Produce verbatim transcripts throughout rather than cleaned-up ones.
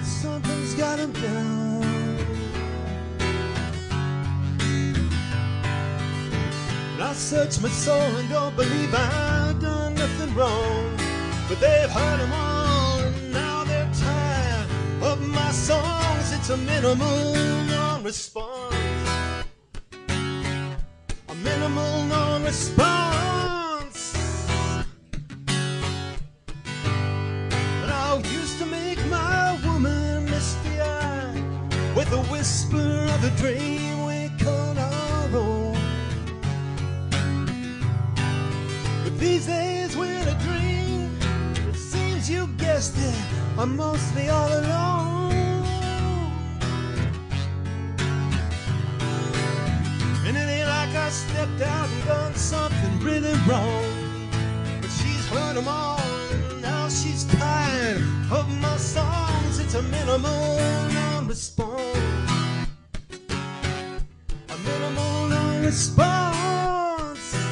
but something's got him down. And I search my soul and don't believe I've done nothing wrong, but they've heard them all, and now they're tired of my songs. It's a minimal non-response, a minimal non-response. But I used to make my woman misty-eyed with a whisper of a dream we called our own. But these days when I dream, it seems you guessed it, I'm mostly all alone. And it ain't like I stepped out and done something really wrong, but she's heard them all, and now she's tired of my songs. It's a minimal non-response, a minimal non-response.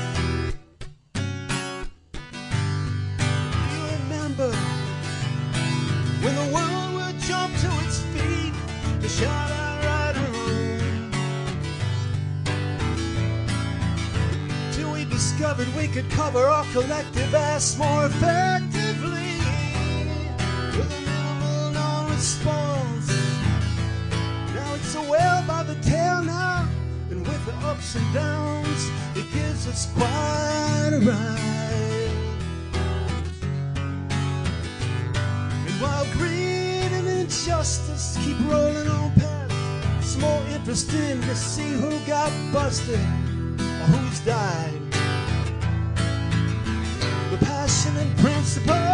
Do you remember when the world would jump to its feet to shout out right or wrong, till we discovered we could cover our collective ass more effectively with a minimal non-response? Now it's a well by the tail now, and with the ups and downs, it gives us quite a ride. And while greed and injustice keep rolling on past, it's more interesting to see who got busted or who's died. The passion and principle